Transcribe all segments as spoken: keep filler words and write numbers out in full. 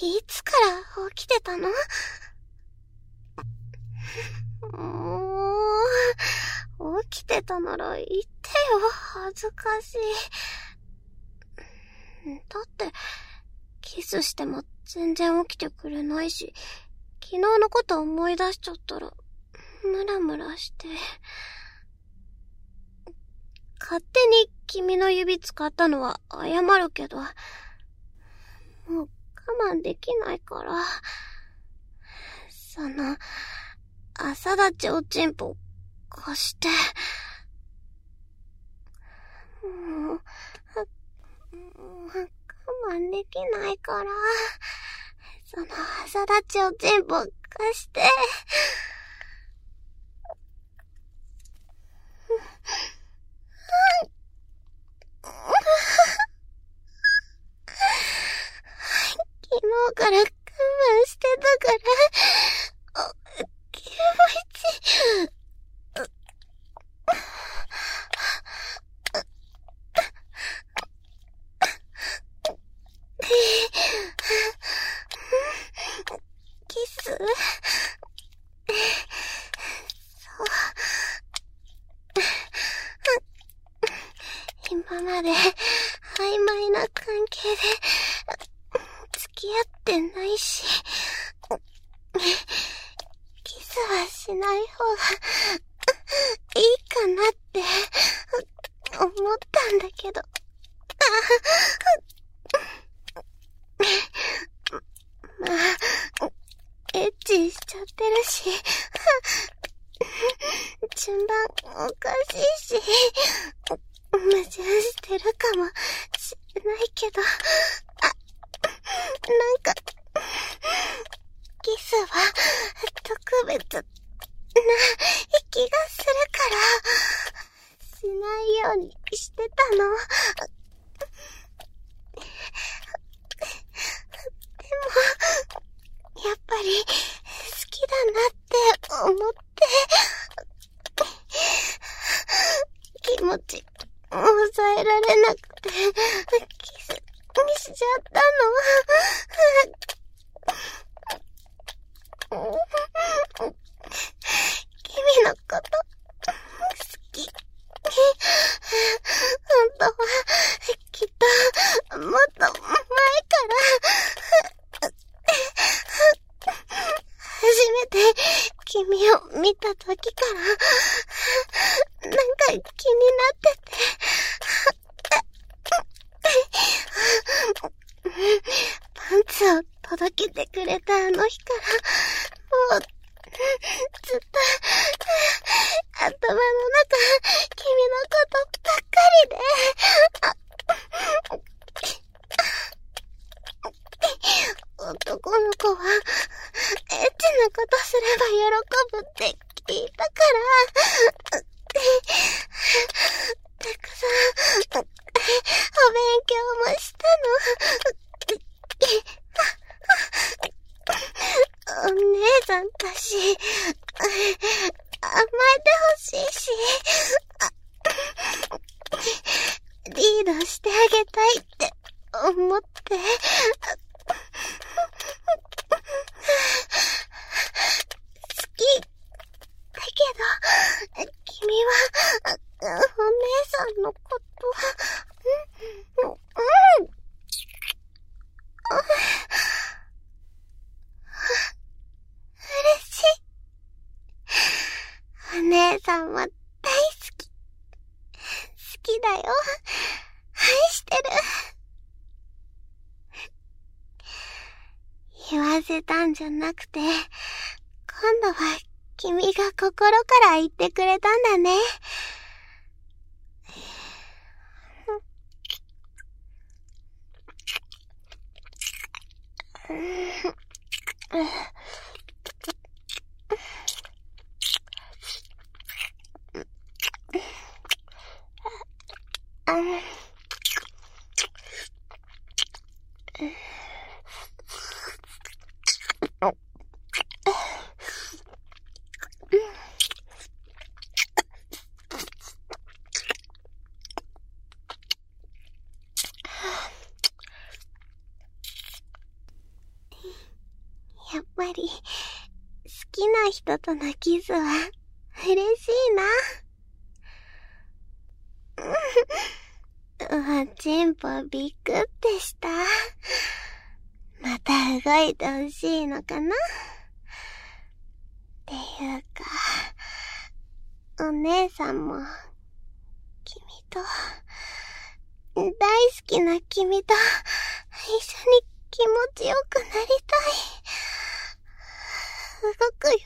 いつから起きてたの？もう、起きてたなら言ってよ、恥ずかしい。だって、キスしても全然起きてくれないし、昨日のこと思い出しちゃったら、ムラムラして。勝手に君の指使ったのは謝るけど、もう我慢できないから。その、朝立ちおちんぽ貸して。もう、我慢できないから。その朝立ちおちんぽ貸して。昨日から我慢してたから、気持ち、キス、そう、今まで曖昧な関係で付き合ってないし、キスはしない方がいいかなって思ったんだけど、まあ、エッチしちゃってるし、順番おかしいし、矛盾してるかもしれないけど、あ、なんか、キスは特別な気がするから、しないようにしてたの。でも、やっぱり好きだなって思って、気持ち抑えられなくて、キスしちゃったの。君のこと好き。本当はきっともっと前から初めて君を見た時からなんか気になってて、パンツを届けてくれたあの日からもうずっと頭の中君のことばっかりで、男の子はエッチなことすれば喜ぶって聞いたからたくさんお勉強もしたの。お姉さんだし甘えてほしいし、リードしてあげたいって思って、好きだけど君はお姉さんのことうんうん嬉しい。お姉さんは大好き。好きだよ。愛してる。言わせたんじゃなくて、今度は君が心から言ってくれたんだね。 り、好きな人とのキスは嬉しいな。うわ、チンポびっくってした。また動いてほしいのかな？っていうか、お姉さんも、君と、大好きな君と、一緒に気持ちよくなりたい。動くよ。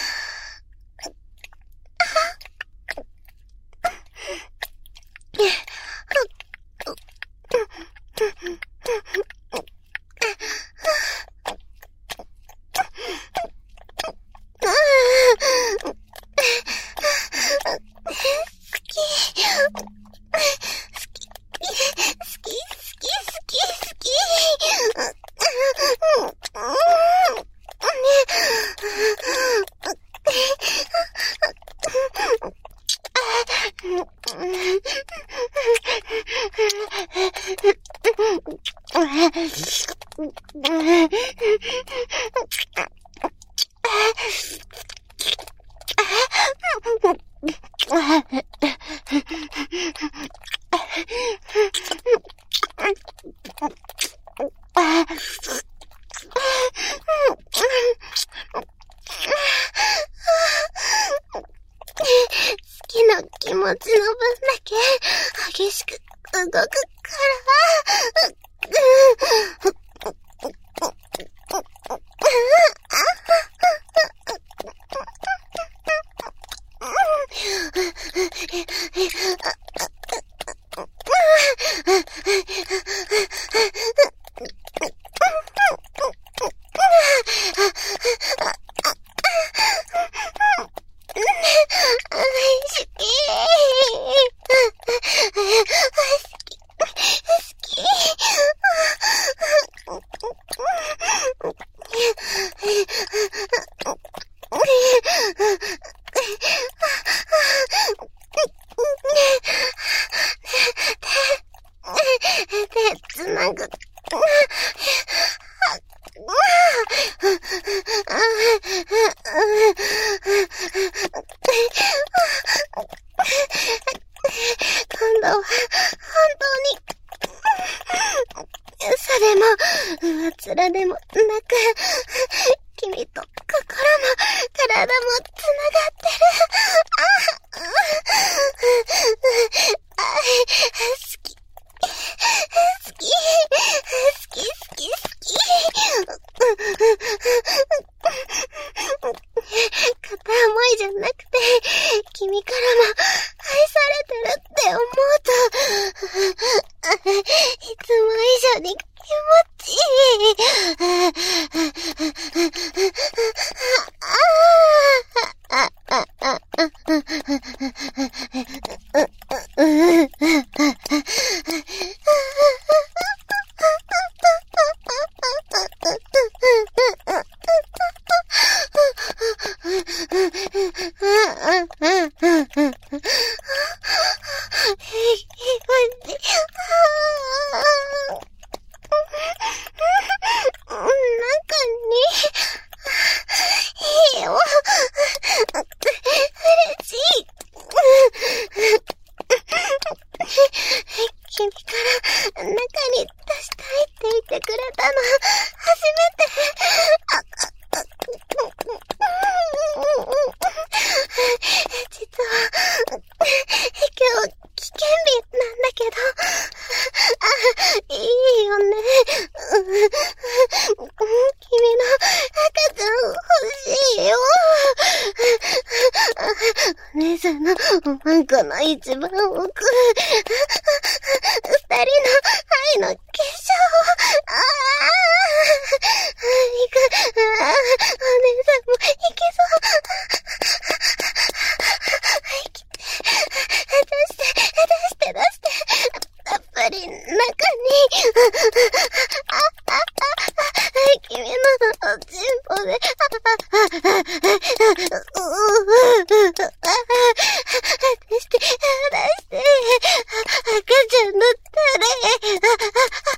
好きな気持ちの分だけ激しく動くから。手つなぐ。今度は本当に嘘でも上面でもなく、君と心も体もつながってる。ああ、好き好き好き好き好き。片思いじゃなくて、君からも愛されてるって思うと、いつも以上に気持ちいい。君から中に出したいって言ってくれたの初めて。実は今日危険日なんだけど、あ、いいよね。君の赤ちゃん欲しいよ。お姉さんのおまんこの一番奥、二人の愛の結晶を、ああ、いく、ああ、お姉さんもいけそう。生きて、出して、出して出して、たっぷり中に、ああ、ああ、君のおちんぽで、うう、出して、出して、赤ちゃんのタレ、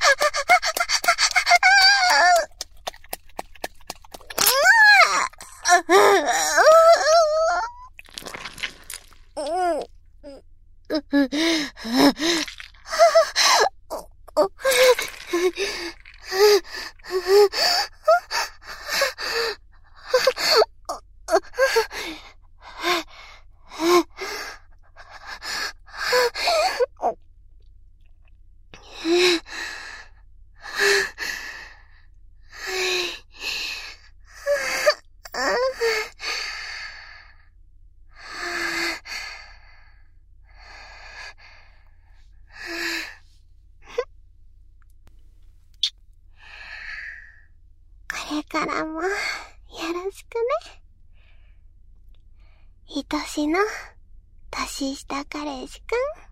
これからもよろしくね。愛しの年下彼氏くん。